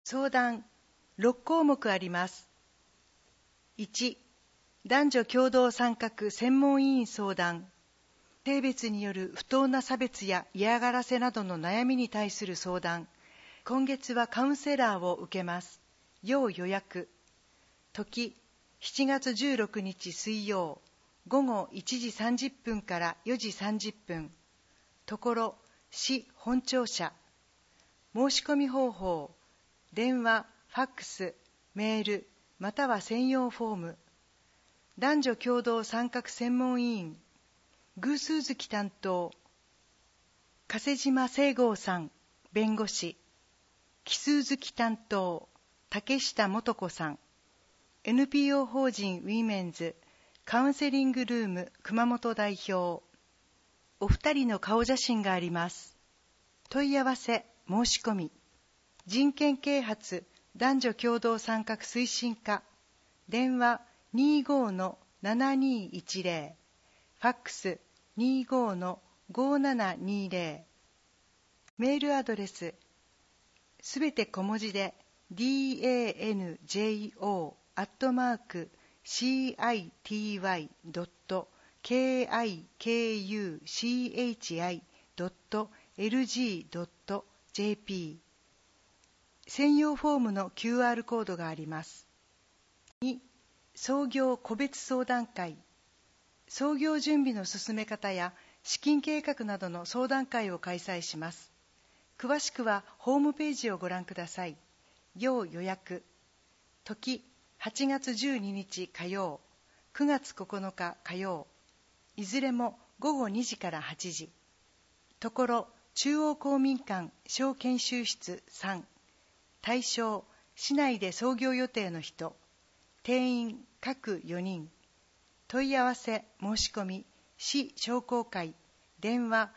相談6項目あります。1、男女共同参画専門委員相談。性別による不当な差別や嫌がらせなどの悩みに対する相談。今月はカウンセラーを受けます。要予約。時、7月16日水曜、午後1時30分から4時30分。ところ、市本庁舎。申し込み方法、電話、ファックス、メール、または専用フォーム。男女共同参画専門委員、偶数月担当、加瀬島聖剛さん、弁護士。奇数月担当、竹下素子さん。NPO 法人ウィメンズカウンセリングルーム熊本代表。お二人の顔写真があります。問い合わせ、申し込み。人権啓発男女共同参画推進課。電話 25-7210。ファックス 25-5720。メールアドレス、すべて小文字で danjo@city.kikuchi.lg.jp。 専用フォームの QR コードがあります。2、創業個別相談会。創業準備の進め方や資金計画などの相談会を開催します。詳しくはホームページをご覧ください。要予約。時、8月12日火曜、9月9日火曜。いずれも午後2時から8時。ところ、中央公民館小研修室3。対象、市内で創業予定の人。定員各4人。問い合わせ、申し込み、市商工会。電話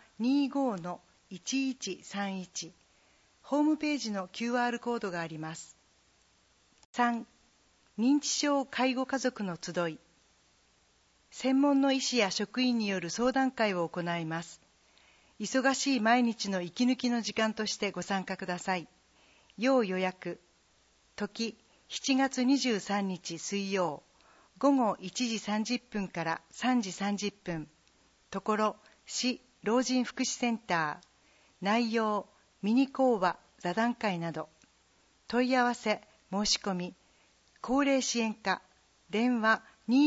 25-1131。ホームページの QR コードがあります。3、認知症介護家族の集い。専門の医師や職員による相談会を行います。忙しい毎日の息抜きの時間としてご参加ください。要予約。時、7月23日水曜、午後1時30分から3時30分。ところ、市老人福祉センター。内容、ミニ講話、座談会など。問い合わせ、申し込み。高齢支援課。電話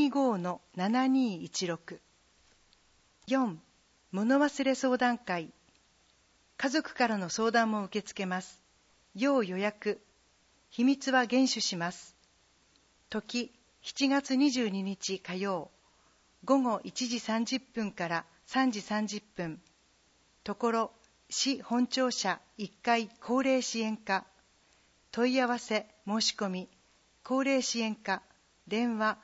25-7216。4、物忘れ相談会。家族からの相談も受け付けます。要予約。秘密は厳守します。時、7月22日火曜、午後1時30分から3時30分。ところ、市本庁舎1階高齢支援課。問い合わせ、申し込み。高齢支援課。電話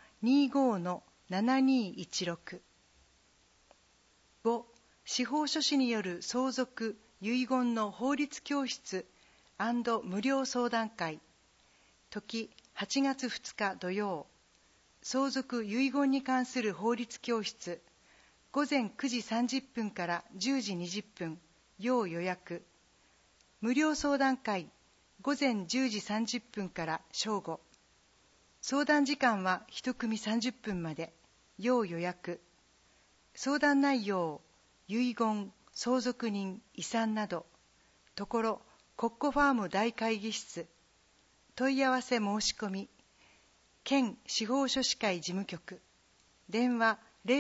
25-7216。5、司法書士による相続・遺言の法律教室&無料相談会。時、8月2日土曜。相続・遺言に関する法律教室。午前9時30分から10時20分。要予約。無料相談会。午前10時30分から正午。相談時間は1組30分まで。要予約。相談内容、遺言、相続人、遺産など。ところ、コッコファーム大会議室。問い合わせ申し込み。県司法書士会事務局。電話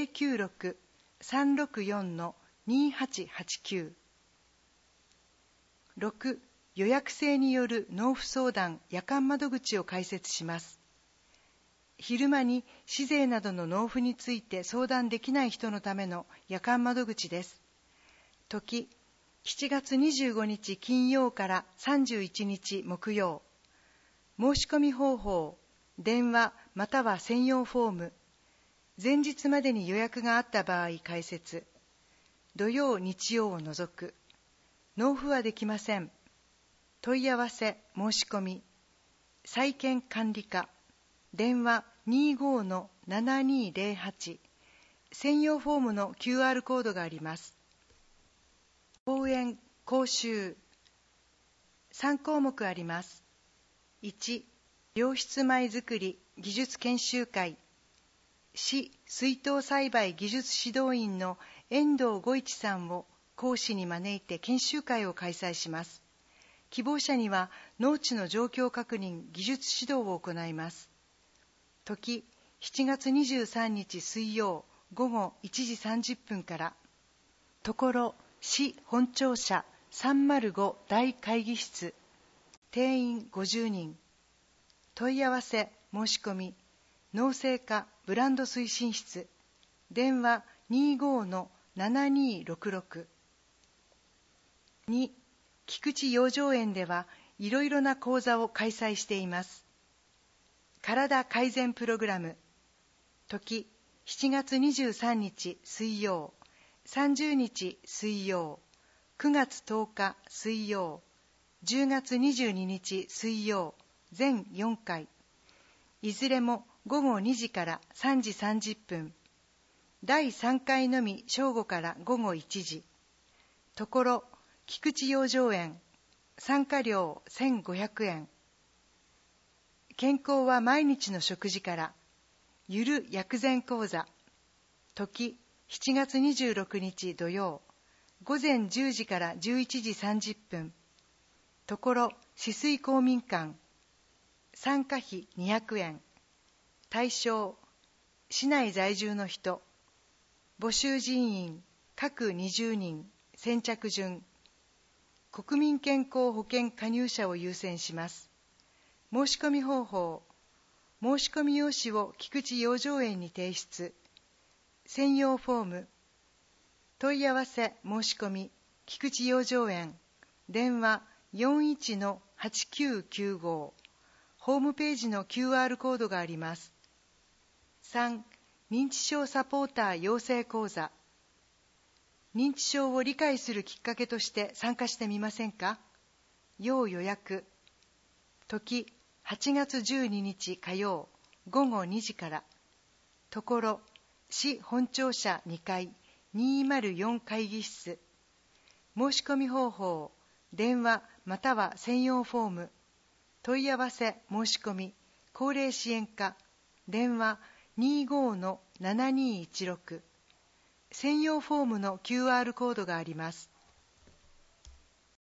096-364-2889。6、予約制による納付相談夜間窓口を開設します。昼間に市税などの納付について相談できない人のための夜間窓口です。時、7月25日金曜から31日木曜。申し込み方法、電話または専用フォーム。前日までに予約があった場合開設。土曜日曜を除く。納付はできません。問い合わせ申し込み。債権管理課。電話25-7208。専用フォームの QR コードがあります。講演講習3項目あります。 1、良質米作り技術研修会、市水稻栽培技術指導員の遠藤吾一さんを講師に招いて研修会を開催します。希望者には農地の状況確認、技術指導を行います。時、7月23日水曜午後1時30分から。ところ、市本庁舎305大会議室、定員50人。問い合わせ申し込み、農政課ブランド推進室、電話 25-7266。2、菊池養生園ではいろいろな講座を開催しています。体改善プログラム、時、7月23日水曜、30日水曜、9月10日水曜、10月22日水曜、全4回。いずれも午後2時から3時30分。第3回のみ正午から午後1時。ところ、菊池養生園、参加料1500円。健康は毎日の食事から。ゆる薬膳講座、時、7月26日土曜、午前10時から11時30分。ところ、止水公民館、参加費200円。対象、市内在住の人。募集人員、各20人、先着順。国民健康保険加入者を優先します。申し込み方法、申し込み用紙を菊池養生園に提出。専用フォーム。問い合わせ申し込み、菊池養生園。電話 41-8995。ホームページの QR コードがあります。3、認知症サポーター養成講座。認知症を理解するきっかけとして参加してみませんか？要予約。時、8月12日火曜、午後2時から。ところ、市本庁舎2階204会議室。申し込み方法、電話または専用フォーム。問い合わせ申し込み、高齢支援課。電話 25-7216。専用フォームの QR コードがあります。